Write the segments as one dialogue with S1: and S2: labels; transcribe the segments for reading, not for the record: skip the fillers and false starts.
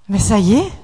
S1: Mais ça y est.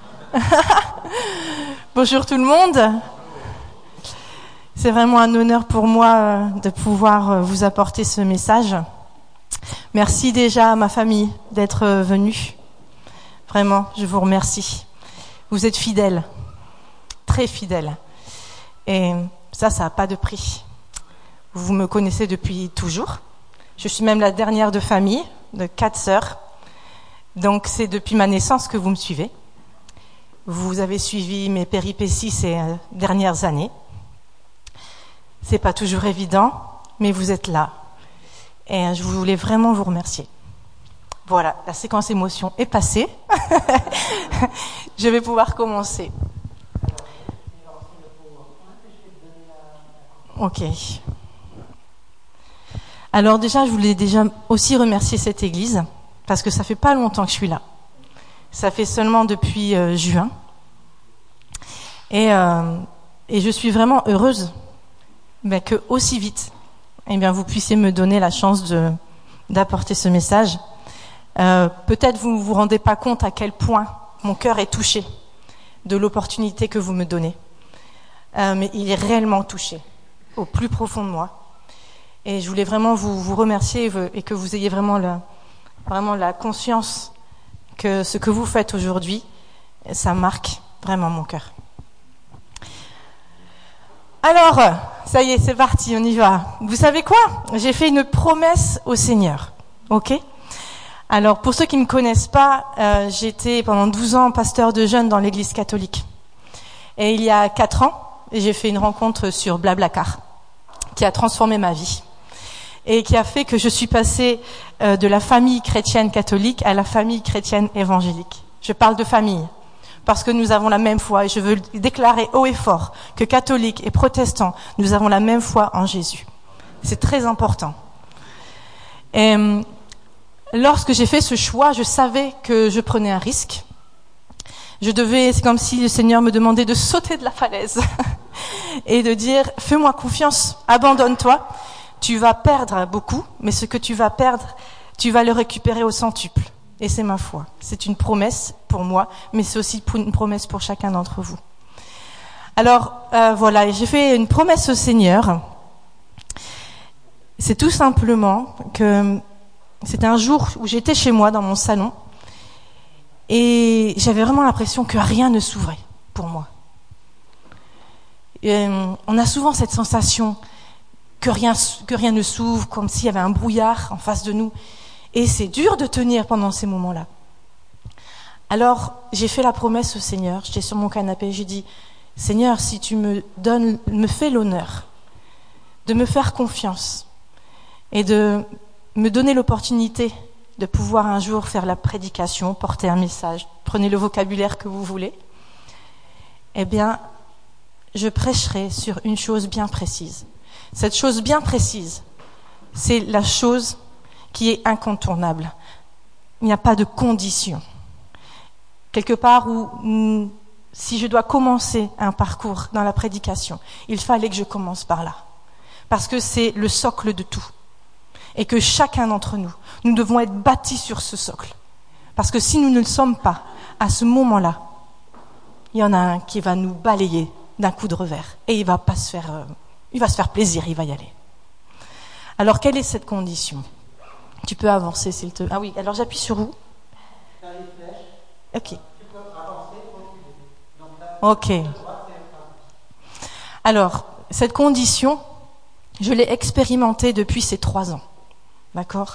S1: Bonjour tout le monde. C'est vraiment un honneur pour moi de pouvoir vous apporter ce message. Merci déjà à ma famille d'être venue. Vraiment, je vous remercie. Vous êtes fidèles, très fidèles. Et ça n'a pas de prix. Vous me connaissez depuis toujours. Je suis même la dernière de famille, de 4 sœurs. Donc c'est depuis ma naissance que vous me suivez. Vous avez suivi mes péripéties ces dernières années. C'est pas toujours évident, mais vous êtes là. Et je voulais vraiment vous remercier. Voilà, la séquence émotion est passée. Je vais pouvoir commencer. Ok. Alors déjà, je voulais déjà aussi remercier cette église, parce que ça fait pas longtemps que je suis là. Ça fait seulement depuis juin. Et je suis vraiment heureuse que aussi vite, vous puissiez me donner la chance d'apporter ce message. Peut-être vous ne vous rendez pas compte à quel point mon cœur est touché de l'opportunité que vous me donnez. Mais il est réellement touché, au plus profond de moi. Et je voulais vraiment vous remercier et que vous ayez vraiment la conscience que ce que vous faites aujourd'hui, ça marque vraiment mon cœur. Alors, ça y est, c'est parti, on y va. Vous savez quoi ? J'ai fait une promesse au Seigneur, ok ? Alors, pour ceux qui ne me connaissent pas, j'étais pendant 12 ans pasteur de jeunes dans l'église catholique. Et il y a 4 ans, j'ai fait une rencontre sur Blablacar, qui a transformé ma vie. Et qui a fait que je suis passée de la famille chrétienne catholique à la famille chrétienne évangélique. Je parle de famille, parce que nous avons la même foi, et je veux déclarer haut et fort que catholiques et protestants, nous avons la même foi en Jésus. C'est très important. Et lorsque j'ai fait ce choix, je savais que je prenais un risque. C'est comme si le Seigneur me demandait de sauter de la falaise et de dire, fais-moi confiance, abandonne-toi. Tu vas perdre beaucoup, mais ce que tu vas perdre, tu vas le récupérer au centuple. Et c'est ma foi. C'est une promesse pour moi, mais c'est aussi une promesse pour chacun d'entre vous. Alors, voilà, j'ai fait une promesse au Seigneur. C'est tout simplement que c'était un jour où j'étais chez moi dans mon salon et j'avais vraiment l'impression que rien ne s'ouvrait pour moi. Et, on a souvent cette sensation que rien ne s'ouvre, comme s'il y avait un brouillard en face de nous. Et c'est dur de tenir pendant ces moments-là. Alors, j'ai fait la promesse au Seigneur. J'étais sur mon canapé, j'ai dit, Seigneur, si tu me fais l'honneur de me faire confiance et de me donner l'opportunité de pouvoir un jour faire la prédication, porter un message, prenez le vocabulaire que vous voulez, je prêcherai sur une chose bien précise. Cette chose bien précise, c'est la chose qui est incontournable. Il n'y a pas de condition. Quelque part où, si je dois commencer un parcours dans la prédication, il fallait que je commence par là. Parce que c'est le socle de tout. Et que chacun d'entre nous devons être bâtis sur ce socle. Parce que si nous ne le sommes pas, à ce moment-là, il y en a un qui va nous balayer d'un coup de revers. Et il va se faire plaisir, il va y aller. Alors, quelle est cette condition ? Tu peux avancer, s'il te plaît. Ah oui, alors j'appuie sur où ? Ok. Ok. Alors, cette condition, je l'ai expérimentée depuis ces 3 ans. D'accord ?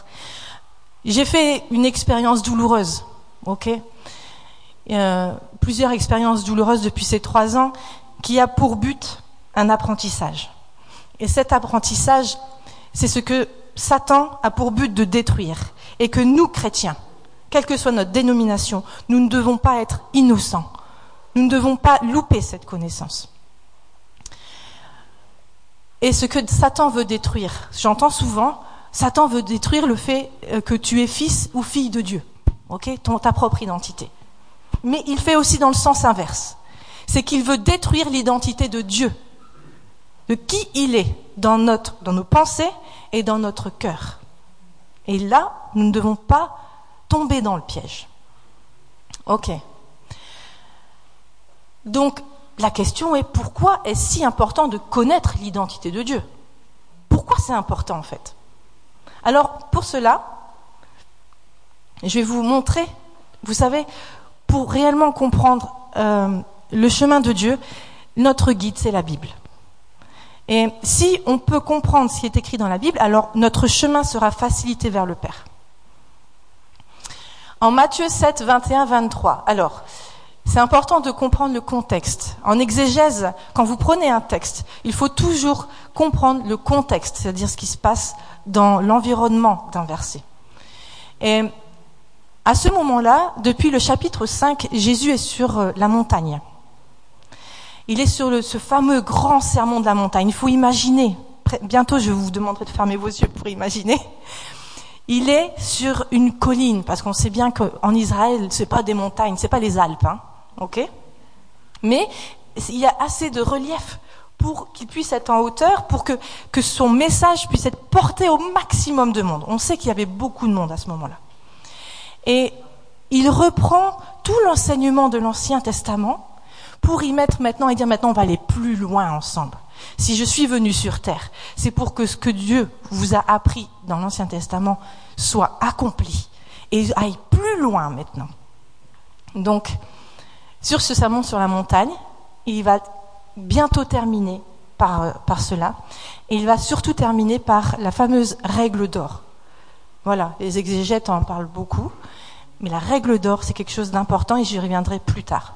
S1: J'ai fait une expérience douloureuse. Ok ? Plusieurs expériences douloureuses depuis ces 3 ans qui a pour but un apprentissage. Et cet apprentissage, c'est ce que Satan a pour but de détruire. Et que nous, chrétiens, quelle que soit notre dénomination, nous ne devons pas être innocents. Nous ne devons pas louper cette connaissance. Et ce que Satan veut détruire, j'entends souvent, Satan veut détruire le fait que tu es fils ou fille de Dieu. Ok ? Ta propre identité. Mais il fait aussi dans le sens inverse. C'est qu'il veut détruire l'identité de Dieu. De qui il est dans nos pensées et dans notre cœur. Et là, nous ne devons pas tomber dans le piège. Ok. Donc, la question est pourquoi est-ce si important de connaître l'identité de Dieu ? Pourquoi c'est important en fait ? Alors, pour cela, je vais vous montrer, vous savez, pour réellement comprendre le chemin de Dieu, notre guide, c'est la Bible. Et si on peut comprendre ce qui est écrit dans la Bible, alors notre chemin sera facilité vers le Père. En Matthieu 7, 21, 23, alors, c'est important de comprendre le contexte. En exégèse, quand vous prenez un texte, il faut toujours comprendre le contexte, c'est-à-dire ce qui se passe dans l'environnement d'un verset. Et à ce moment-là, depuis le chapitre 5, Jésus est sur la montagne. Il est sur ce fameux grand sermon de la montagne. Il faut imaginer, bientôt je vous demanderai de fermer vos yeux pour imaginer. Il est sur une colline, parce qu'on sait bien qu'en Israël, c'est pas des montagnes, c'est pas les Alpes, hein, ok ? Mais il y a assez de relief pour qu'il puisse être en hauteur, pour que son message puisse être porté au maximum de monde. On sait qu'il y avait beaucoup de monde à ce moment-là. Et il reprend tout l'enseignement de l'Ancien Testament pour y mettre maintenant et dire maintenant on va aller plus loin ensemble. Si je suis venu sur terre, c'est pour que ce que Dieu vous a appris dans l'Ancien Testament soit accompli et aille plus loin maintenant. Donc, sur ce sermon sur la montagne, il va bientôt terminer par cela, et il va surtout terminer par la fameuse règle d'or. Voilà, les exégètes en parlent beaucoup, mais la règle d'or, c'est quelque chose d'important et j'y reviendrai plus tard.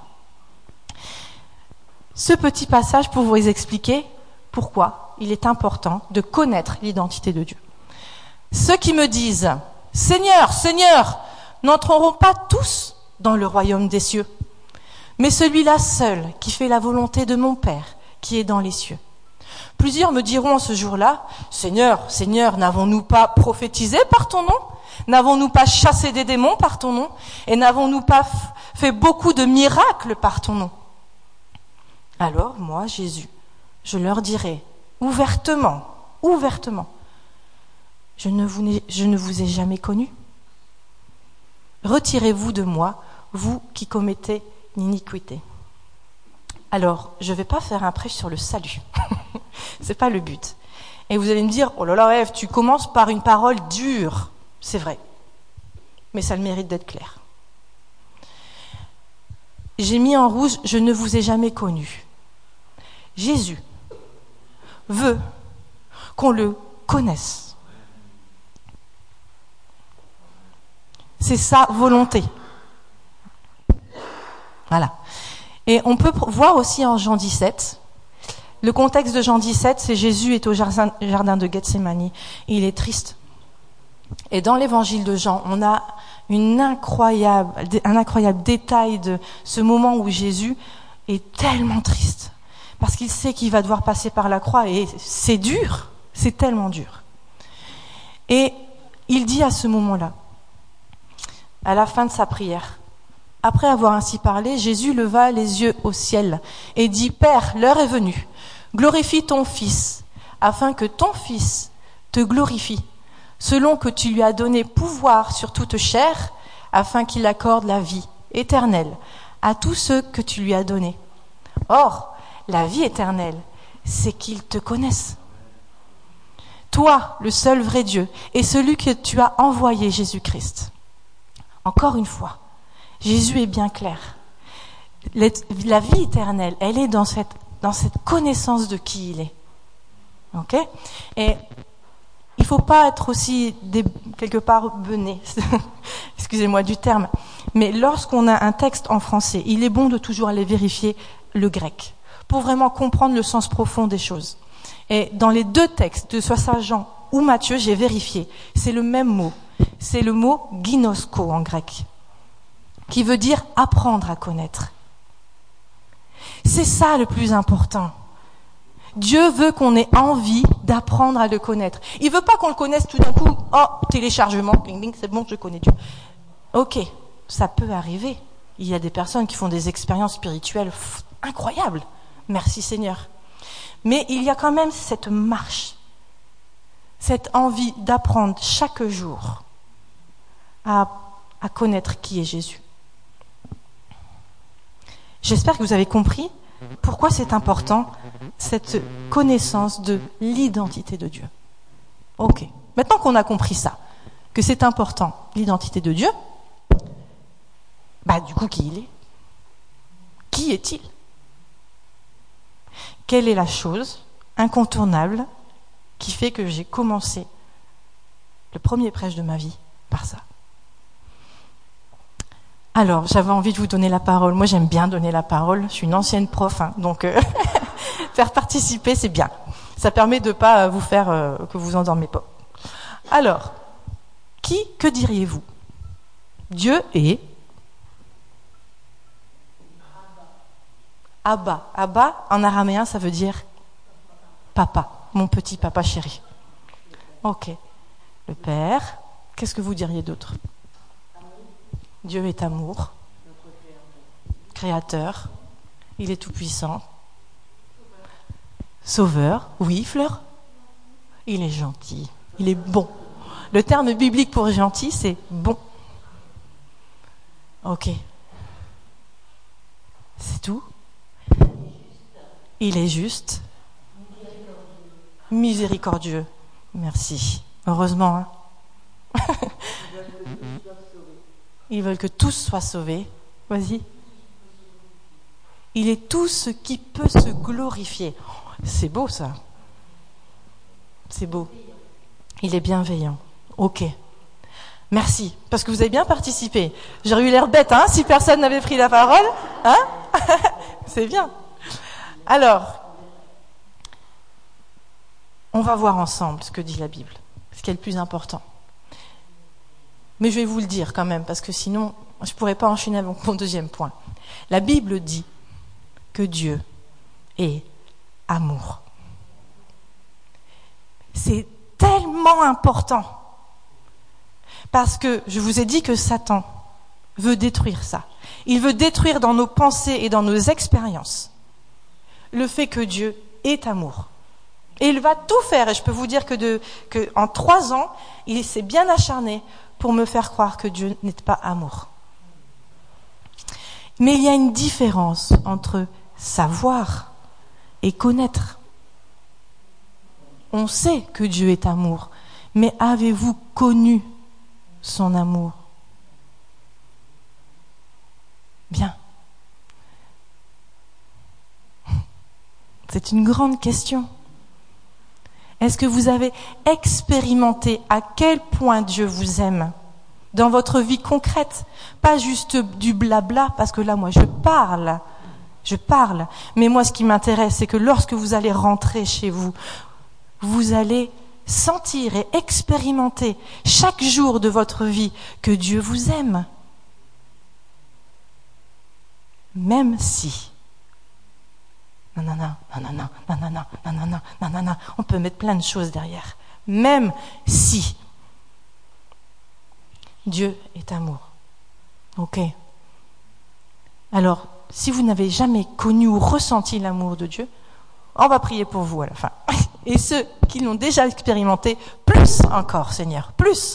S1: Ce petit passage pour vous expliquer pourquoi il est important de connaître l'identité de Dieu. Ceux qui me disent « Seigneur, Seigneur !» n'entreront pas tous dans le royaume des cieux, mais celui-là seul qui fait la volonté de mon Père qui est dans les cieux. Plusieurs me diront ce jour-là « Seigneur, Seigneur, n'avons-nous pas prophétisé par ton nom ? N'avons-nous pas chassé des démons par ton nom ? Et n'avons-nous pas fait beaucoup de miracles par ton nom ?» Alors, moi, Jésus, je leur dirai ouvertement, je ne vous ai jamais connu. Retirez-vous de moi, vous qui commettez l'iniquité. Alors, je ne vais pas faire un prêche sur le salut. C'est pas le but. Et vous allez me dire, oh là là, Ève, tu commences par une parole dure. C'est vrai. Mais ça a le mérite d'être clair. J'ai mis en rouge, je ne vous ai jamais connu. Jésus veut qu'on le connaisse. C'est sa volonté. Voilà. Et on peut voir aussi en Jean 17, le contexte de Jean 17, c'est Jésus est au jardin de Gethsémani, et il est triste. Et dans l'évangile de Jean, on a un incroyable détail de ce moment où Jésus est tellement triste. Parce qu'il sait qu'il va devoir passer par la croix et c'est dur, c'est tellement dur. Et il dit à ce moment-là, à la fin de sa prière, après avoir ainsi parlé, Jésus leva les yeux au ciel et dit « Père, l'heure est venue, glorifie ton Fils, afin que ton Fils te glorifie, selon que tu lui as donné pouvoir sur toute chair, afin qu'il accorde la vie éternelle à tous ceux que tu lui as donnés. Or, la vie éternelle, c'est qu'ils te connaissent. Toi, le seul vrai Dieu, et celui que tu as envoyé, Jésus-Christ. » Encore une fois, Jésus est bien clair. La vie éternelle, elle est dans cette connaissance de qui il est. Ok ? Et il faut pas être aussi quelque part bené. Excusez-moi du terme. Mais lorsqu'on a un texte en français, il est bon de toujours aller vérifier le grec pour vraiment comprendre le sens profond des choses. Et dans les deux textes, de soit Saint Jean ou Matthieu, j'ai vérifié. C'est le même mot. C'est le mot ginosko en grec, qui veut dire apprendre à connaître. C'est ça le plus important. Dieu veut qu'on ait envie d'apprendre à le connaître. Il veut pas qu'on le connaisse tout d'un coup. Oh, téléchargement, bing bing, c'est bon, je connais Dieu. Ok, ça peut arriver. Il y a des personnes qui font des expériences spirituelles incroyables. Merci Seigneur. Mais il y a quand même cette marche, cette envie d'apprendre chaque jour à connaître qui est Jésus. J'espère que vous avez compris pourquoi c'est important, cette connaissance de l'identité de Dieu. Ok. Maintenant qu'on a compris ça, que c'est important, l'identité de Dieu, du coup, qui il est? Qui est-il? Quelle est la chose incontournable qui fait que j'ai commencé le premier prêche de ma vie par ça? Alors, j'avais envie de vous donner la parole. Moi, j'aime bien donner la parole. Je suis une ancienne prof, donc faire participer, c'est bien. Ça permet de pas vous faire que vous endormez pas. Alors, que diriez-vous? Dieu est Abba. Abba, en araméen, ça veut dire papa, mon petit papa chéri. Ok. Le Père. Qu'est-ce que vous diriez d'autre? Dieu est amour, créateur, il est tout-puissant, sauveur, oui, Fleur, il est gentil, il est bon. Le terme biblique pour gentil, c'est bon. Ok. C'est tout? Il est juste, miséricordieux. Merci. Heureusement, hein. Ils veulent que tous soient sauvés. Vas-y. Il est tout ce qui peut se glorifier. C'est beau, ça. C'est beau. Il est bienveillant. Ok. Merci. Parce que vous avez bien participé. J'aurais eu l'air bête, hein, si personne n'avait pris la parole. Hein? C'est bien. Alors, on va voir ensemble ce que dit la Bible. Ce qui est le plus important. Mais je vais vous le dire quand même, parce que sinon, je ne pourrais pas enchaîner avec mon deuxième point. La Bible dit que Dieu est amour. C'est tellement important. Parce que je vous ai dit que Satan veut détruire ça. Il veut détruire dans nos pensées et dans nos expériences le fait que Dieu est amour. Et il va tout faire. Et je peux vous dire que en 3 ans, il s'est bien acharné pour me faire croire que Dieu n'est pas amour. Mais il y a une différence entre savoir et connaître. On sait que Dieu est amour, mais avez-vous connu son amour? Bien. C'est une grande question. Est-ce que vous avez expérimenté à quel point Dieu vous aime dans votre vie concrète? Pas juste du blabla, parce que là, moi, je parle. Mais moi, ce qui m'intéresse, c'est que lorsque vous allez rentrer chez vous, vous allez sentir et expérimenter chaque jour de votre vie que Dieu vous aime. Même si... Non. On peut mettre plein de choses derrière. Même si Dieu est amour. Ok. Alors, si vous n'avez jamais connu ou ressenti l'amour de Dieu, on va prier pour vous à la fin. Et ceux qui l'ont déjà expérimenté, plus encore, Seigneur, plus.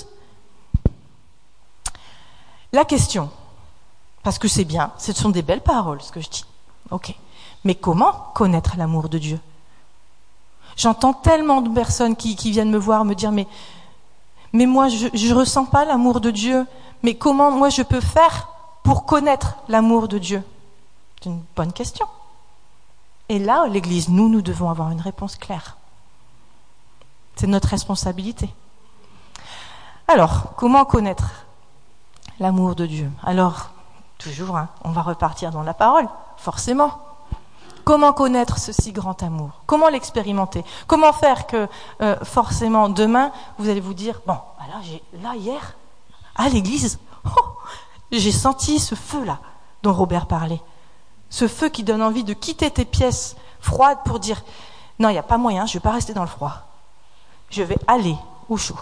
S1: La question, parce que c'est bien, ce sont des belles paroles, ce que je dis. Ok. Mais comment connaître l'amour de Dieu? J'entends tellement de personnes qui viennent me voir, me dire, mais moi, je ressens pas l'amour de Dieu. Mais comment, moi, je peux faire pour connaître l'amour de Dieu? C'est une bonne question. Et là, l'Église, nous devons avoir une réponse claire. C'est notre responsabilité. Alors, comment connaître l'amour de Dieu? Alors, toujours, on va repartir dans la parole, forcément. Comment connaître ce si grand amour? Comment l'expérimenter? Comment faire que, forcément, demain, vous allez vous dire, bon, là, hier, à l'église, j'ai senti ce feu-là dont Robert parlait. Ce feu qui donne envie de quitter tes pièces froides pour dire, non, il n'y a pas moyen, je ne vais pas rester dans le froid. Je vais aller au chaud.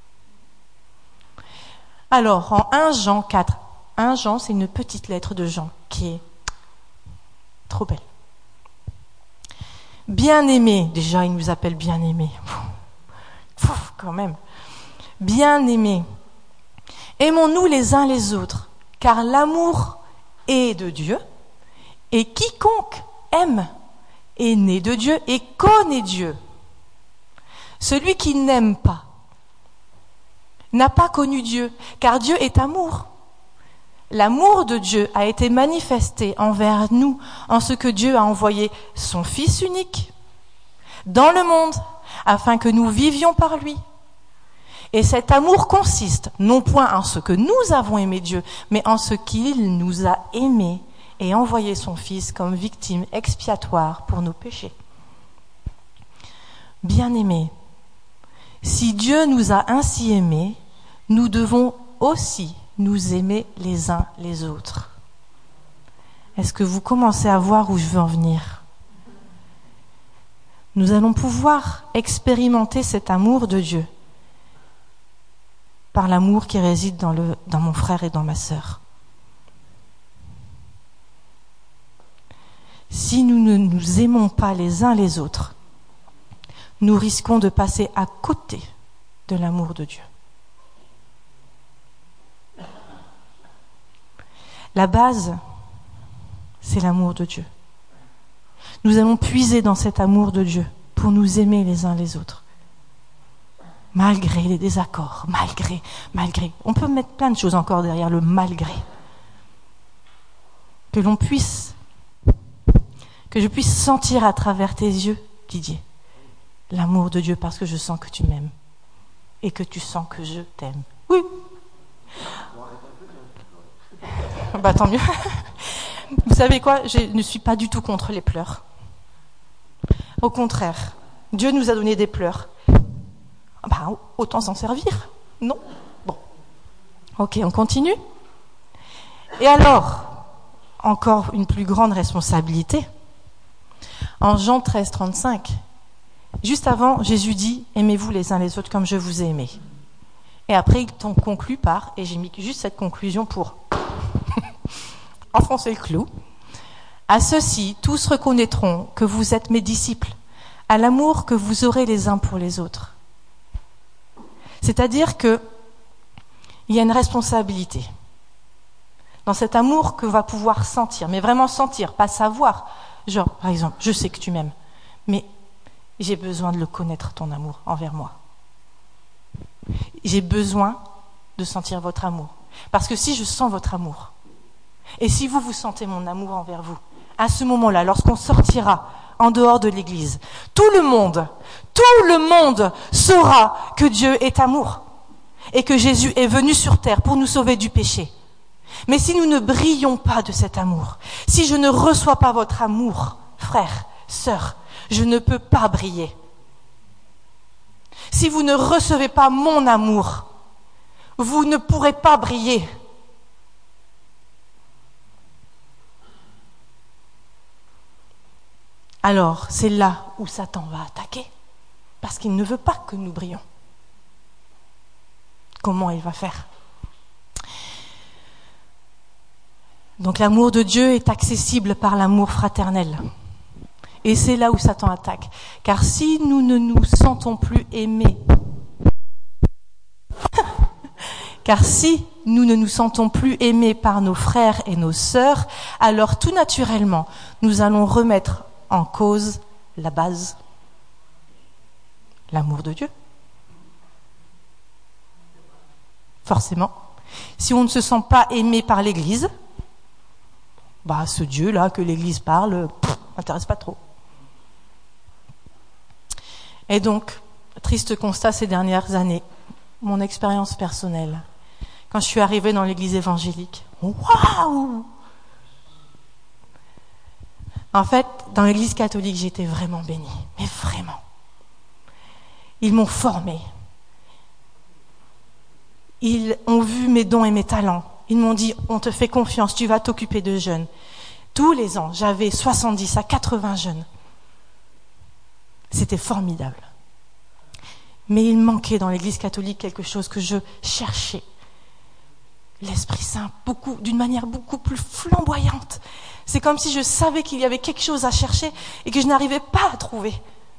S1: Alors, en 1 Jean 4, 1 Jean, c'est une petite lettre de Jean qui est trop belle. Bien-aimé, déjà il nous appelle bien-aimé. Quand même. Bien-aimé, aimons-nous les uns les autres, car l'amour est de Dieu, Et quiconque aime est né de Dieu et connaît Dieu. Celui qui n'aime pas n'a pas connu Dieu, car Dieu est amour. L'amour de Dieu a été manifesté envers nous en ce que Dieu a envoyé son Fils unique dans le monde afin que nous vivions par lui. Et cet amour consiste non point en ce que nous avons aimé Dieu, mais en ce qu'il nous a aimés et envoyé son Fils comme victime expiatoire pour nos péchés. Bien-aimés, si Dieu nous a ainsi aimés, nous devons aussi nous aimer les uns les autres. Est-ce que vous commencez à voir où je veux en venir ? Nous allons pouvoir expérimenter cet amour de Dieu par l'amour qui réside dans mon frère et dans ma sœur. Si nous ne nous aimons pas les uns les autres, nous risquons de passer à côté de l'amour de Dieu. La base, c'est l'amour de Dieu. Nous allons puiser dans cet amour de Dieu pour nous aimer les uns les autres. Malgré les désaccords, malgré. On peut mettre plein de choses encore derrière le malgré. Que je puisse sentir à travers tes yeux, Didier, l'amour de Dieu parce que je sens que tu m'aimes et que tu sens que je t'aime. Oui. Tant mieux. Vous savez quoi ? Je ne suis pas du tout contre les pleurs. Au contraire, Dieu nous a donné des pleurs. Autant s'en servir, non ? Bon. Ok, on continue. Et alors, encore une plus grande responsabilité. En Jean 13, 35, juste avant, Jésus dit « Aimez-vous les uns les autres comme je vous ai aimés ». Et après, il t'en conclut par, et j'ai mis juste cette conclusion pour enfoncer le clou, « À ceux-ci, tous reconnaîtront que vous êtes mes disciples, à l'amour que vous aurez les uns pour les autres. » C'est-à-dire qu'il y a une responsabilité dans cet amour que va pouvoir sentir, mais vraiment sentir, pas savoir. Genre, par exemple, je sais que tu m'aimes, mais j'ai besoin de le connaître, ton amour envers moi. J'ai besoin de sentir votre amour. Parce que si je sens votre amour, et si vous sentez mon amour envers vous, à ce moment-là, lorsqu'on sortira en dehors de l'église, tout le monde saura que Dieu est amour et que Jésus est venu sur terre pour nous sauver du péché. Mais si nous ne brillons pas de cet amour, si je ne reçois pas votre amour, frère, sœur, je ne peux pas briller. Si vous ne recevez pas mon amour, vous ne pourrez pas briller. Alors, c'est là où Satan va attaquer, parce qu'il ne veut pas que nous brillions. Comment il va faire ? Donc l'amour de Dieu est accessible par l'amour fraternel. Et c'est là où Satan attaque. Car si nous ne nous sentons plus aimés, par nos frères et nos sœurs, alors tout naturellement, nous allons remettre en cause la base, l'amour de Dieu. Forcément. Si on ne se sent pas aimé par l'Église, ce Dieu-là que l'Église parle, m'intéresse pas trop. Et donc, triste constat ces dernières années, mon expérience personnelle, quand je suis arrivée dans l'Église évangélique, waouh! En fait, dans l'Église catholique, j'étais vraiment bénie, mais vraiment. Ils m'ont formée. Ils ont vu mes dons et mes talents. Ils m'ont dit, on te fait confiance, tu vas t'occuper de jeunes. Tous les ans, j'avais 70 à 80 jeunes. C'était formidable. Mais il manquait dans l'Église catholique quelque chose que je cherchais. L'Esprit Saint, d'une manière beaucoup plus flamboyante. C'est comme si je savais qu'il y avait quelque chose à chercher et que je n'arrivais pas à trouver.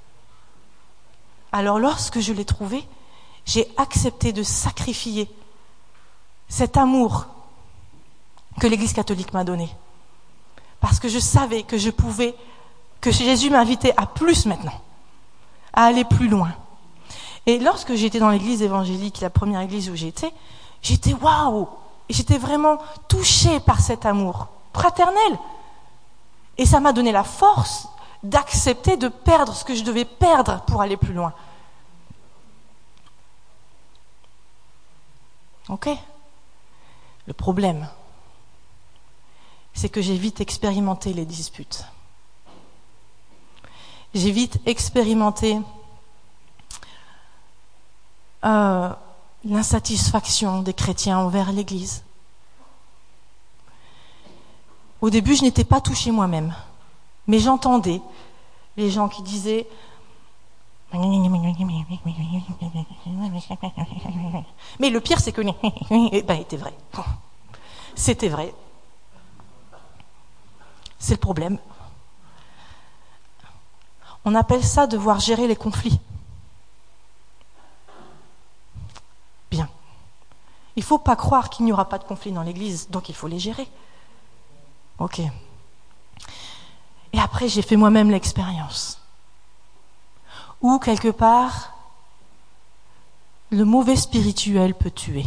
S1: Alors lorsque je l'ai trouvé, j'ai accepté de sacrifier cet amour que l'Église catholique m'a donné Parce que je savais que que Jésus m'invitait à plus maintenant, à aller plus loin. Et lorsque j'étais dans l'église évangélique, la première église où j'étais waouh! Et j'étais vraiment touchée par cet amour fraternel. Et ça m'a donné la force d'accepter de perdre ce que je devais perdre pour aller plus loin. Ok? Le problème, c'est que j'ai vite expérimenté les disputes. J'ai vite expérimenté l'insatisfaction des chrétiens envers l'Église. Au début, je n'étais pas touchée moi-même, mais j'entendais les gens qui disaient « Mais le pire, c'est que était vrai. C'était vrai. C'est le problème. On appelle ça devoir gérer les conflits. Bien. Il ne faut pas croire qu'il n'y aura pas de conflit dans l'Église, donc il faut les gérer. Ok. Et après, j'ai fait moi-même l'expérience. Où, quelque part, le mauvais spirituel peut tuer.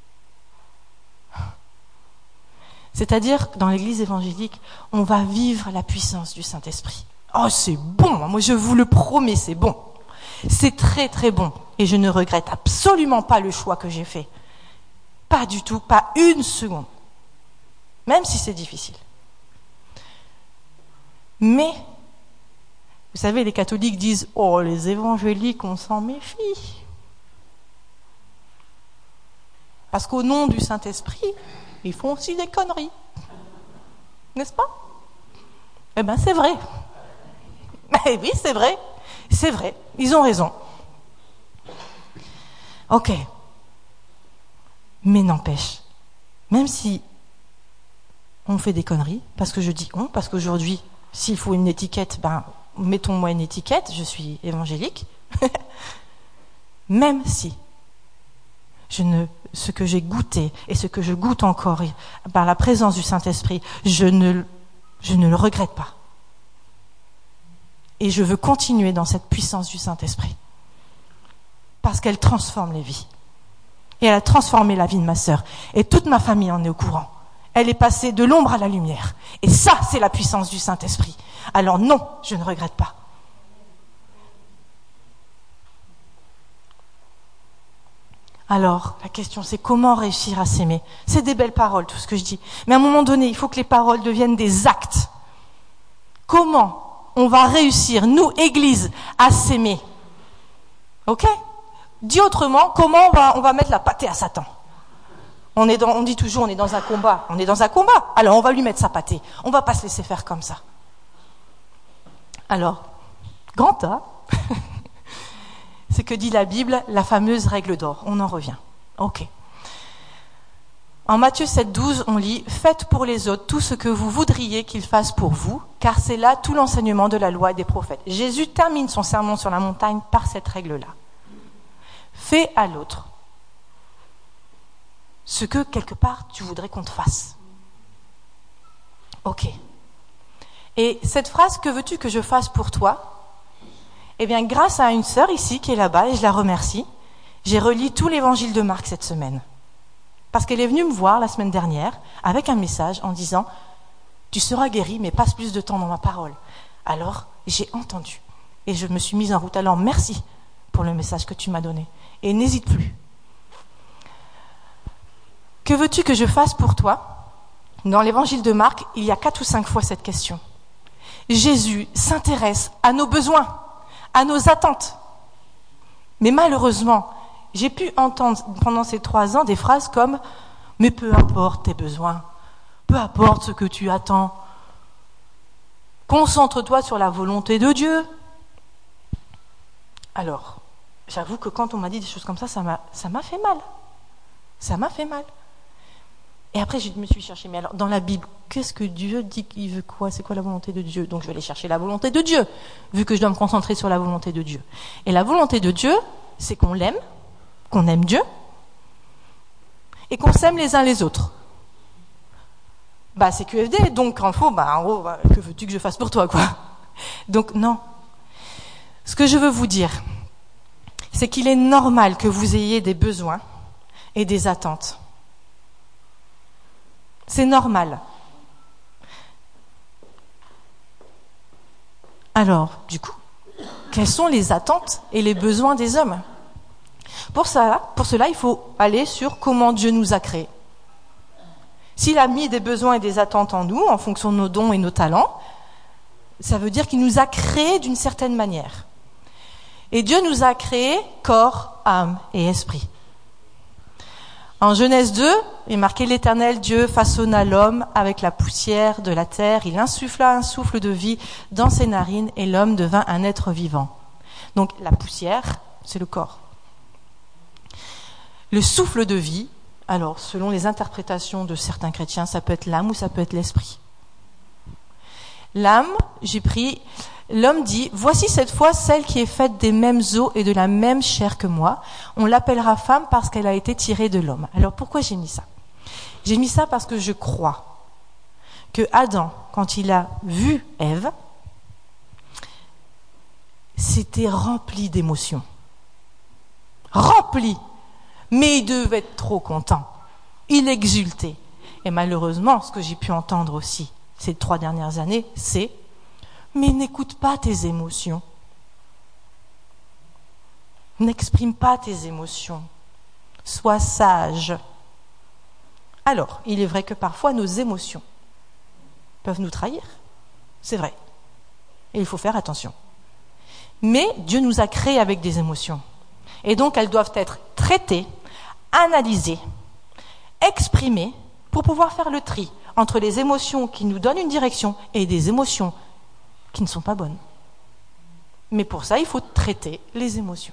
S1: C'est-à-dire, dans l'Église évangélique, on va vivre la puissance du Saint-Esprit. Oh, c'est bon, moi je vous le promets, c'est bon. C'est très très bon. Et je ne regrette absolument pas le choix que j'ai fait. Pas du tout, pas une seconde. Même si c'est difficile. Mais, vous savez, les catholiques disent « Oh, les évangéliques, on s'en méfie. » Parce qu'au nom du Saint-Esprit, ils font aussi des conneries. N'est-ce pas? Eh bien, c'est vrai. Eh oui, c'est vrai. C'est vrai. Ils ont raison. Ok. Mais n'empêche, même si on fait des conneries, parce que je dis on, parce qu'aujourd'hui, s'il faut une étiquette, mettons-moi une étiquette, je suis évangélique. Même si ce que j'ai goûté et ce que je goûte encore par la présence du Saint-Esprit, je ne le regrette pas. Et je veux continuer dans cette puissance du Saint-Esprit. Parce qu'elle transforme les vies. Et elle a transformé la vie de ma sœur. Et toute ma famille en est au courant. Elle est passée de l'ombre à la lumière. Et ça, c'est la puissance du Saint-Esprit. Alors non, je ne regrette pas. Alors, la question, c'est comment réussir à s'aimer? C'est des belles paroles, tout ce que je dis. Mais à un moment donné, il faut que les paroles deviennent des actes. Comment on va réussir, nous, Église, à s'aimer? Ok? Dit autrement, comment on va mettre la pâtée à Satan? On dit toujours, on est dans un combat. On est dans un combat. Alors, on va lui mettre sa pâtée. On va pas se laisser faire comme ça. Alors, grand A, c'est que dit la Bible, la fameuse règle d'or. On en revient. Ok. En Matthieu 7,12, on lit « Faites pour les autres tout ce que vous voudriez qu'ils fassent pour vous, car c'est là tout l'enseignement de la loi et des prophètes. » Jésus termine son sermon sur la montagne par cette règle-là. Fais à l'autre ce que, quelque part, tu voudrais qu'on te fasse. Ok. Et cette phrase « Que veux-tu que je fasse pour toi ?» Eh bien, grâce à une sœur ici qui est là-bas, et je la remercie, j'ai relu tout l'évangile de Marc cette semaine. Parce qu'elle est venue me voir la semaine dernière avec un message en disant « Tu seras guéri, mais passe plus de temps dans ma parole. » Alors, j'ai entendu et je me suis mise en route. Alors, merci pour le message que tu m'as donné. Et n'hésite plus. Que veux-tu que je fasse pour toi? Dans l'évangile de Marc, il y a 4 ou 5 fois cette question. Jésus s'intéresse à nos besoins, à nos attentes. Mais malheureusement, j'ai pu entendre pendant ces 3 ans des phrases comme « Mais peu importe tes besoins, peu importe ce que tu attends, concentre-toi sur la volonté de Dieu. » Alors, j'avoue que quand on m'a dit des choses comme ça m'a fait mal. Ça m'a fait mal. Et après, je me suis cherchée, mais alors, dans la Bible, qu'est-ce que Dieu dit qu'il veut quoi? C'est quoi la volonté de Dieu? Donc, je vais aller chercher la volonté de Dieu, vu que je dois me concentrer sur la volonté de Dieu. Et la volonté de Dieu, c'est qu'on l'aime, qu'on aime Dieu, et qu'on s'aime les uns les autres. c'est QFD, donc quand il faut, en gros, que veux-tu que je fasse pour toi, quoi. Donc non. Ce que je veux vous dire, c'est qu'il est normal que vous ayez des besoins et des attentes. C'est normal. Alors, du coup, quelles sont les attentes et les besoins des hommes ? Pour cela, il faut aller sur comment Dieu nous a créés. S'il a mis des besoins et des attentes en nous, en fonction de nos dons et nos talents, ça veut dire qu'il nous a créés d'une certaine manière. Et Dieu nous a créés corps, âme et esprit. En Genèse 2, il est marqué: l'Éternel Dieu façonna l'homme avec la poussière de la terre, il insuffla un souffle de vie dans ses narines et l'homme devint un être vivant. Donc la poussière, c'est le corps. Le souffle de vie, alors selon les interprétations de certains chrétiens, ça peut être l'âme ou ça peut être l'esprit. L'âme, l'homme dit: voici cette fois celle qui est faite des mêmes os et de la même chair que moi. On l'appellera femme parce qu'elle a été tirée de l'homme. Alors pourquoi j'ai mis ça ? J'ai mis ça parce que je crois que Adam, quand il a vu Ève, c'était rempli d'émotions. Rempli. Mais il devait être trop content. Il exultait. Et malheureusement, ce que j'ai pu entendre aussi ces 3 dernières années, c'est: mais n'écoute pas tes émotions. N'exprime pas tes émotions. Sois sage. Alors, il est vrai que parfois nos émotions peuvent nous trahir. C'est vrai. Et il faut faire attention. Mais Dieu nous a créés avec des émotions. Et donc, elles doivent être traitées, analysées, exprimées pour pouvoir faire le tri entre les émotions qui nous donnent une direction et des émotions qui ne sont pas bonnes. Mais pour ça, il faut traiter les émotions.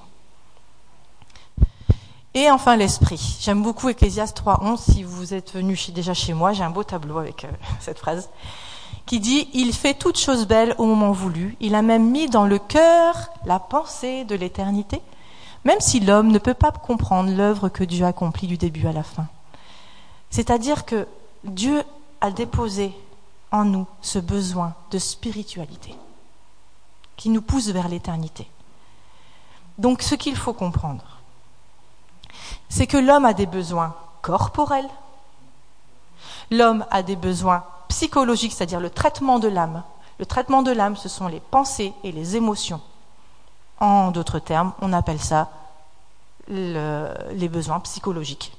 S1: Et enfin, l'esprit. J'aime beaucoup Ecclésiaste 3:11. Si vous êtes venus déjà chez moi, j'ai un beau tableau avec cette phrase qui dit: il fait toutes choses belles au moment voulu. Il a même mis dans le cœur la pensée de l'éternité, même si l'homme ne peut pas comprendre l'œuvre que Dieu accomplit du début à la fin. C'est-à-dire que Dieu a déposé en nous ce besoin de spiritualité qui nous pousse vers l'éternité. Donc ce qu'il faut comprendre, c'est que l'homme a des besoins corporels, l'homme a des besoins psychologiques, c'est-à-dire le traitement de l'âme. Le traitement de l'âme, ce sont les pensées et les émotions. En d'autres termes, on appelle ça les besoins psychologiques.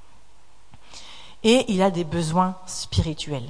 S1: Et il a des besoins spirituels.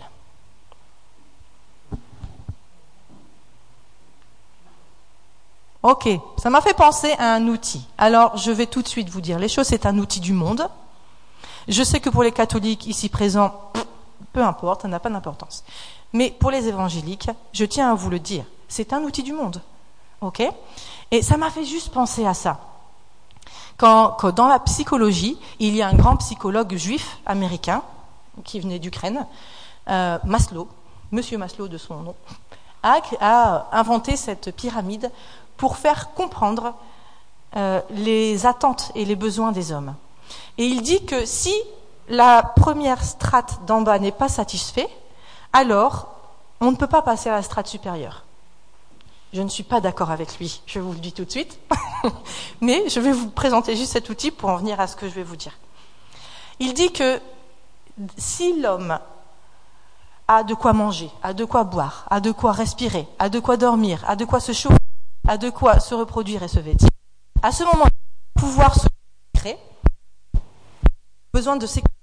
S1: Ok, ça m'a fait penser à un outil. Alors, je vais tout de suite vous dire les choses. C'est un outil du monde. Je sais que pour les catholiques ici présents, peu importe, ça n'a pas d'importance. Mais pour les évangéliques, je tiens à vous le dire, c'est un outil du monde. Ok ? Et ça m'a fait juste penser à ça. Quand dans la psychologie, il y a un grand psychologue juif américain qui venait d'Ukraine, Maslow, Monsieur Maslow de son nom, a inventé cette pyramide pour faire comprendre les attentes et les besoins des hommes. Et il dit que si la première strate d'en bas n'est pas satisfaite, alors on ne peut pas passer à la strate supérieure. Je ne suis pas d'accord avec lui, je vous le dis tout de suite, mais je vais vous présenter juste cet outil pour en venir à ce que je vais vous dire. Il dit que si l'homme a de quoi manger, a de quoi boire, a de quoi respirer, a de quoi dormir, a de quoi se chauffer, a de quoi se reproduire et se vêtir, à ce moment-là, pouvoir se créer, besoin de sécurité.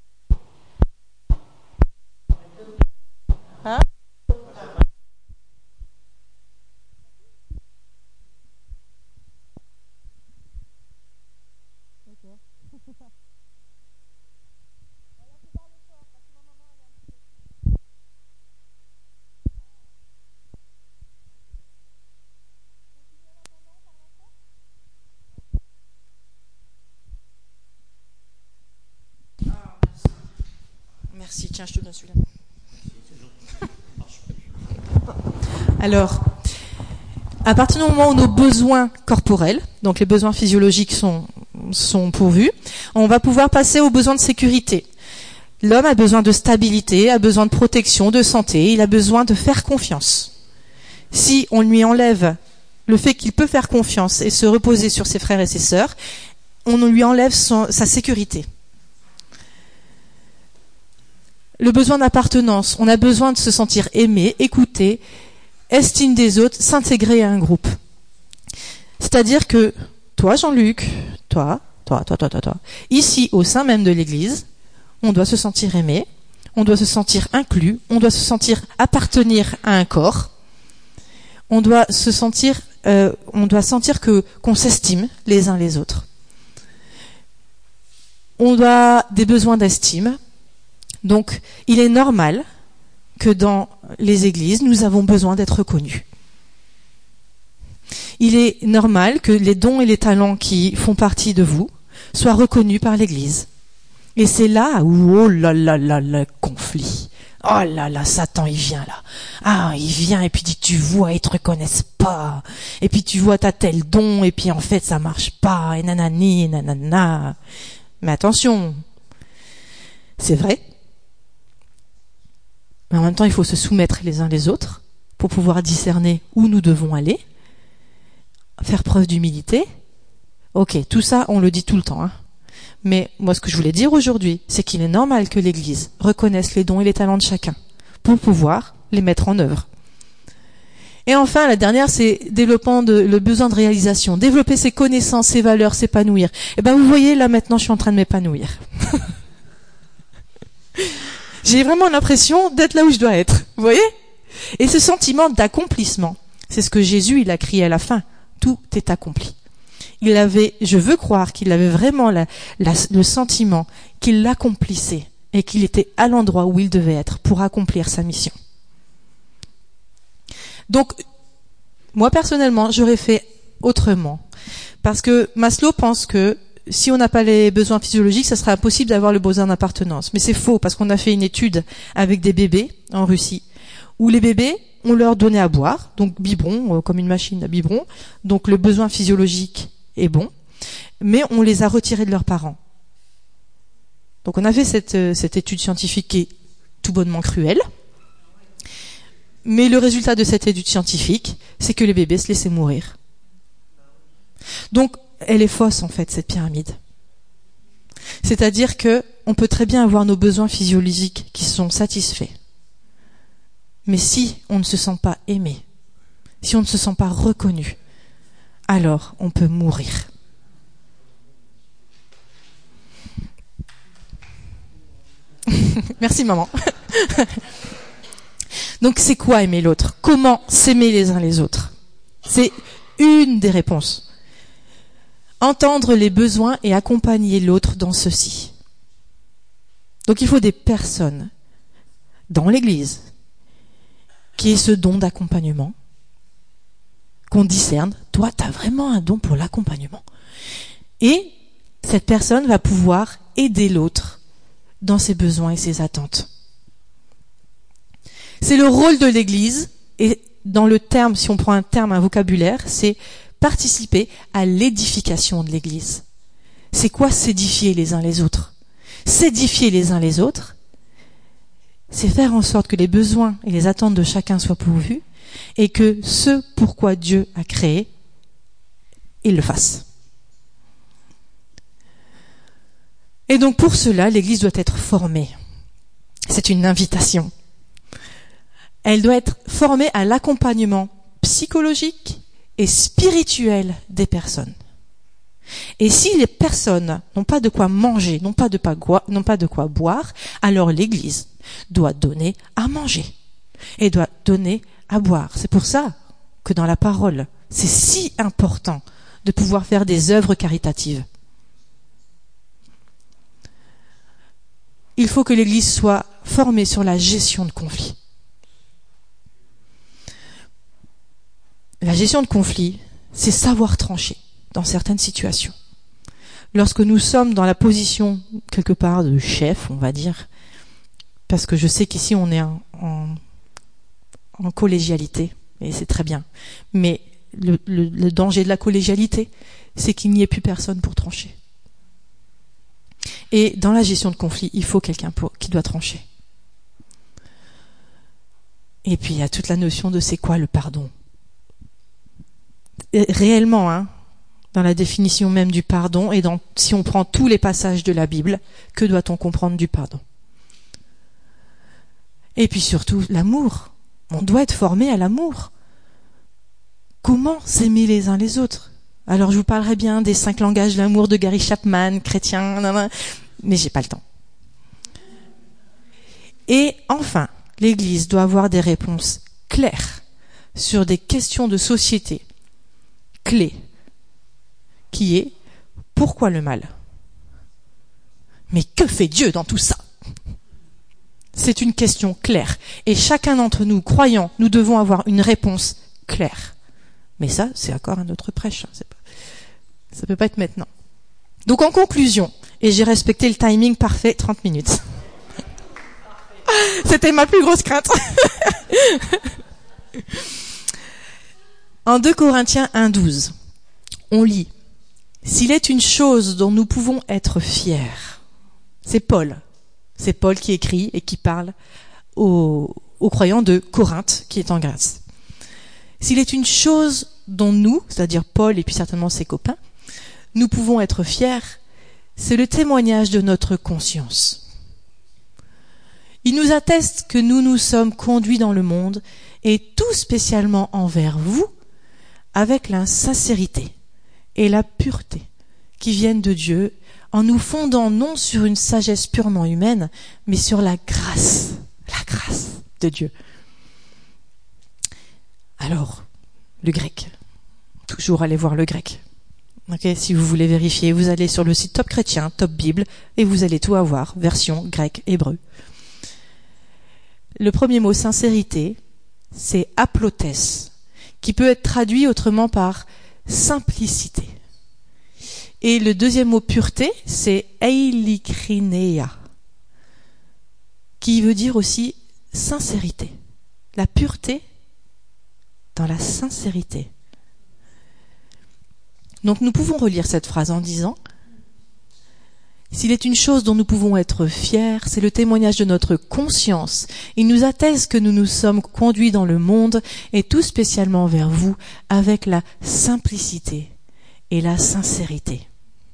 S1: Hein ? Merci, tiens, je te donne celui-là. Alors, à partir du moment où nos besoins corporels, donc les besoins physiologiques sont pourvus, on va pouvoir passer aux besoins de sécurité. L'homme a besoin de stabilité, a besoin de protection, de santé, il a besoin de faire confiance. Si on lui enlève le fait qu'il peut faire confiance et se reposer sur ses frères et ses sœurs, on lui enlève sa sécurité. Le besoin d'appartenance, on a besoin de se sentir aimé, écouté, estime des autres, s'intégrer à un groupe. C'est-à-dire que toi, Jean-Luc, toi, ici au sein même de l'Église, on doit se sentir aimé, on doit se sentir inclus, on doit se sentir appartenir à un corps, on doit sentir qu'on s'estime les uns les autres. On a des besoins d'estime. Donc, il est normal que dans les églises, nous avons besoin d'être reconnus. Il est normal que les dons et les talents qui font partie de vous soient reconnus par l'Église. Et c'est là où, oh là là là, le conflit. Oh là là, Satan, il vient là. Ah, il vient et puis dit, tu vois, ils te reconnaissent pas. Et puis tu vois, t'as tel don, et puis en fait, ça marche pas, et nanani, et nanana. Mais attention, c'est vrai. Mais en même temps, il faut se soumettre les uns les autres pour pouvoir discerner où nous devons aller, faire preuve d'humilité. Ok, tout ça, on le dit tout le temps. Mais moi, ce que je voulais dire aujourd'hui, c'est qu'il est normal que l'Église reconnaisse les dons et les talents de chacun pour pouvoir les mettre en œuvre. Et enfin, la dernière, c'est développant le besoin de réalisation, développer ses connaissances, ses valeurs, s'épanouir. Et ben, vous voyez, là maintenant, je suis en train de m'épanouir. J'ai vraiment l'impression d'être là où je dois être. Vous voyez? Et ce sentiment d'accomplissement, c'est ce que Jésus, il a crié à la fin. Tout est accompli. Je veux croire qu'il avait vraiment le sentiment qu'il l'accomplissait et qu'il était à l'endroit où il devait être pour accomplir sa mission. Donc, moi personnellement, j'aurais fait autrement. Parce que Maslow pense que si on n'a pas les besoins physiologiques, ça serait impossible d'avoir le besoin d'appartenance. Mais c'est faux, parce qu'on a fait une étude avec des bébés en Russie, où les bébés, on leur donnait à boire, donc biberon, comme une machine à biberon, donc le besoin physiologique est bon, mais on les a retirés de leurs parents. Donc on a fait cette étude scientifique qui est tout bonnement cruelle, mais le résultat de cette étude scientifique, c'est que les bébés se laissaient mourir. Donc elle est fausse en fait, cette pyramide. C'est-à-dire que on peut très bien avoir nos besoins physiologiques qui sont satisfaits. Mais si on ne se sent pas aimé, si on ne se sent pas reconnu, alors on peut mourir. Merci maman. Donc c'est quoi aimer l'autre? Comment s'aimer les uns les autres? C'est une des réponses. Entendre les besoins et accompagner l'autre dans ceci. Donc il faut des personnes dans l'Église qui aient ce don d'accompagnement, qu'on discerne, toi tu as vraiment un don pour l'accompagnement. Et cette personne va pouvoir aider l'autre dans ses besoins et ses attentes. C'est le rôle de l'Église, et dans le terme, si on prend un vocabulaire, c'est participer à l'édification de l'Église. C'est quoi s'édifier les uns les autres? S'édifier les uns les autres, c'est faire en sorte que les besoins et les attentes de chacun soient pourvus et que ce pourquoi Dieu a créé, il le fasse. Et donc pour cela, l'Église doit être formée. C'est une invitation. Elle doit être formée à l'accompagnement psychologique et spirituel des personnes. Et si les personnes n'ont pas de quoi manger, n'ont pas de quoi boire, alors l'Église doit donner à manger et doit donner à boire. C'est pour ça que dans la parole, c'est si important de pouvoir faire des œuvres caritatives. Il faut que l'Église soit formée sur la gestion de conflits. La gestion de conflits, c'est savoir trancher dans certaines situations. Lorsque nous sommes dans la position, quelque part, de chef, on va dire, parce que je sais qu'ici on est en collégialité, et c'est très bien, mais le danger de la collégialité, c'est qu'il n'y ait plus personne pour trancher. Et dans la gestion de conflit, il faut quelqu'un qui doit trancher. Et puis il y a toute la notion de c'est quoi le pardon. Et réellement, dans la définition même du pardon, et si on prend tous les passages de la Bible, que doit-on comprendre du pardon? Et puis surtout, l'amour. On doit être formé à l'amour. Comment s'aimer les uns les autres? Alors je vous parlerai bien des 5 langages de l'amour de Gary Chapman, chrétien, mais j'ai pas le temps. Et enfin, l'Église doit avoir des réponses claires sur des questions de société clés, qui est pourquoi le mal? Mais que fait Dieu dans tout ça? C'est une question claire. Et chacun d'entre nous, croyants, nous devons avoir une réponse claire. Mais ça, c'est encore un autre prêche. Ça peut pas être maintenant. Donc en conclusion, et j'ai respecté le timing parfait, 30 minutes. C'était ma plus grosse crainte. En 2 Corinthiens 1,12, on lit « S'il est une chose dont nous pouvons être fiers », c'est Paul qui écrit et qui parle aux croyants de Corinthe, qui est en Grèce. S'il est une chose dont nous, c'est-à-dire Paul et puis certainement ses copains, nous pouvons être fiers, c'est le témoignage de notre conscience. Il nous atteste que nous nous sommes conduits dans le monde, et tout spécialement envers vous, avec la sincérité et la pureté qui viennent de Dieu, en nous fondant non sur une sagesse purement humaine, mais sur la grâce de Dieu. Alors, le grec. Toujours aller voir le grec. Okay, si vous voulez vérifier, vous allez sur le site Top Chrétien, Top Bible, et vous allez tout avoir, version grec, hébreu. Le premier mot, sincérité, c'est aplotes, qui peut être traduit autrement par simplicité. Et le deuxième mot, pureté, c'est eilykrineia, qui veut dire aussi sincérité. La pureté dans la sincérité. Donc nous pouvons relire cette phrase en disant « S'il est une chose dont nous pouvons être fiers, c'est le témoignage de notre conscience. Il nous atteste que nous nous sommes conduits dans le monde, et tout spécialement vers vous, avec la simplicité et la sincérité. »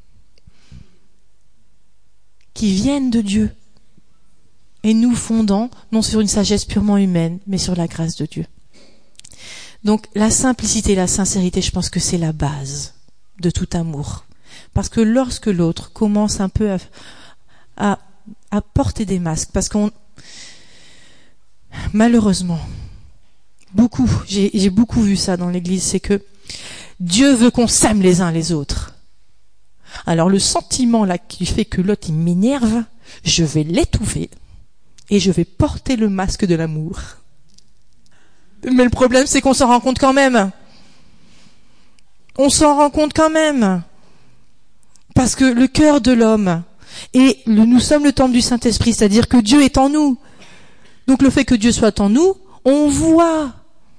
S1: Qui viennent de Dieu, et nous fondant non sur une sagesse purement humaine, mais sur la grâce de Dieu. Donc la simplicité et la sincérité, je pense que c'est la base de tout amour. Parce que lorsque l'autre commence un peu à porter des masques, parce qu'on malheureusement, j'ai beaucoup vu ça dans l'Église, c'est que Dieu veut qu'on s'aime les uns les autres. Alors le sentiment là qui fait que l'autre il m'énerve, je vais l'étouffer et je vais porter le masque de l'amour. Mais le problème c'est qu'on s'en rend compte quand même. On s'en rend compte quand même. Parce que le cœur de l'homme, nous sommes le temple du Saint-Esprit, c'est-à-dire que Dieu est en nous. Donc le fait que Dieu soit en nous, on voit.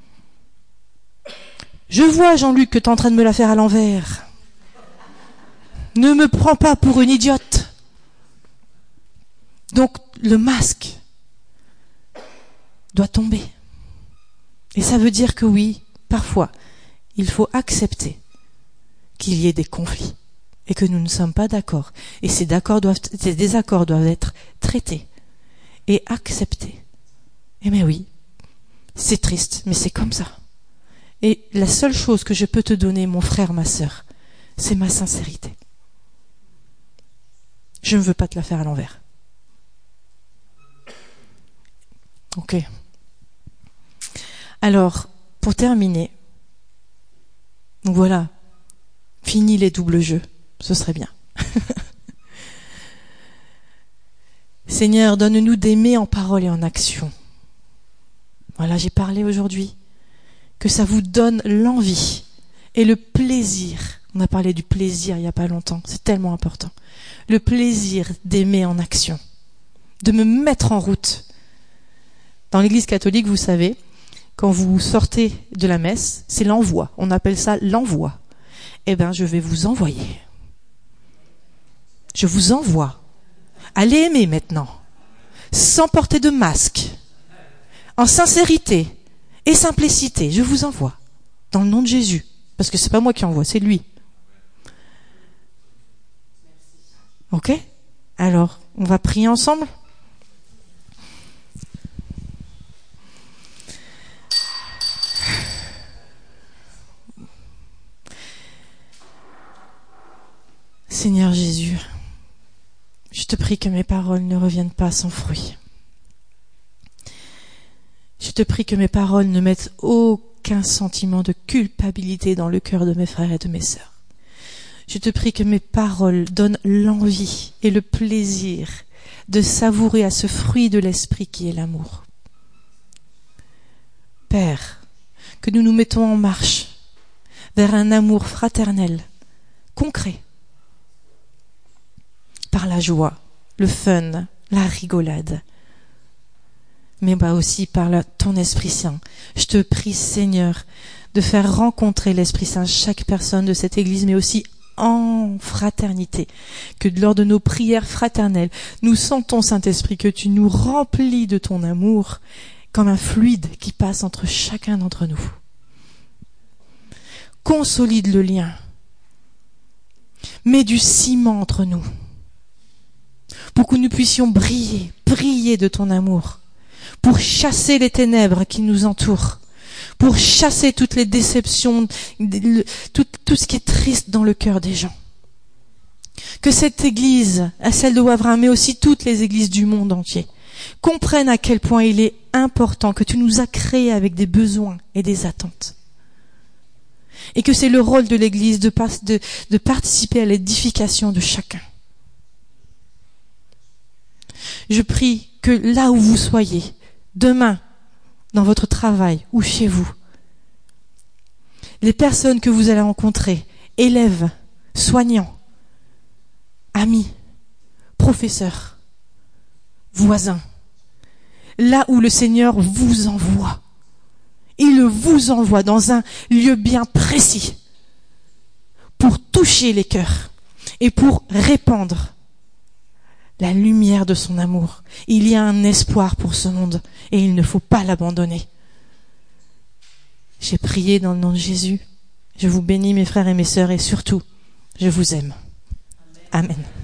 S1: Je vois, Jean-Luc, que tu es en train de me la faire à l'envers. Ne me prends pas pour une idiote. Donc le masque doit tomber. Et ça veut dire que oui, parfois, il faut accepter qu'il y ait des conflits et que nous ne sommes pas d'accord. Et ces désaccords doivent être traités et acceptés. Eh bien oui, c'est triste, mais c'est comme ça. Et la seule chose que je peux te donner, mon frère, ma sœur, c'est ma sincérité. Je ne veux pas te la faire à l'envers. Ok. Alors, pour terminer, donc voilà, fini les doubles jeux, ce serait bien. Seigneur, donne-nous d'aimer en parole et en action. Voilà, j'ai parlé aujourd'hui. Que ça vous donne l'envie et le plaisir. On a parlé du plaisir il n'y a pas longtemps, c'est tellement important. Le plaisir d'aimer en action, de me mettre en route. Dans l'Église catholique, vous savez, quand vous sortez de la messe, c'est l'envoi. On appelle ça l'envoi. Eh bien, je vais vous envoyer. Je vous envoie Allez aimer maintenant, sans porter de masque, en sincérité et simplicité. Je vous envoie, dans le nom de Jésus, parce que c'est pas moi qui envoie, c'est lui. Ok? Alors, on va prier ensemble? Seigneur Jésus, je te prie que mes paroles ne reviennent pas sans fruit. Je te prie que mes paroles ne mettent aucun sentiment de culpabilité dans le cœur de mes frères et de mes sœurs. Je te prie que mes paroles donnent l'envie et le plaisir de savourer à ce fruit de l'esprit qui est l'amour. Père, que nous nous mettons en marche vers un amour fraternel, concret, par la joie, le fun, la rigolade, mais aussi par ton Esprit Saint. Je te prie, Seigneur, de faire rencontrer l'Esprit Saint chaque personne de cette Église, mais aussi en fraternité, que lors de nos prières fraternelles, nous sentons, Saint-Esprit, que tu nous remplis de ton amour comme un fluide qui passe entre chacun d'entre nous. Consolide le lien. Mets du ciment entre nous pour que nous puissions briller de ton amour, pour chasser les ténèbres qui nous entourent, pour chasser toutes les déceptions, tout ce qui est triste dans le cœur des gens. Que cette Église, celle de Wavrin, mais aussi toutes les églises du monde entier, comprennent à quel point il est important que tu nous as créés avec des besoins et des attentes. Et que c'est le rôle de l'Église de participer à l'édification de chacun. Je prie que là où vous soyez, demain, dans votre travail ou chez vous, les personnes que vous allez rencontrer, élèves, soignants, amis, professeurs, voisins, là où le Seigneur vous envoie, il vous envoie dans un lieu bien précis pour toucher les cœurs et pour répandre la lumière de son amour. Il y a un espoir pour ce monde et il ne faut pas l'abandonner. J'ai prié dans le nom de Jésus. Je vous bénis, mes frères et mes sœurs, et surtout, je vous aime. Amen.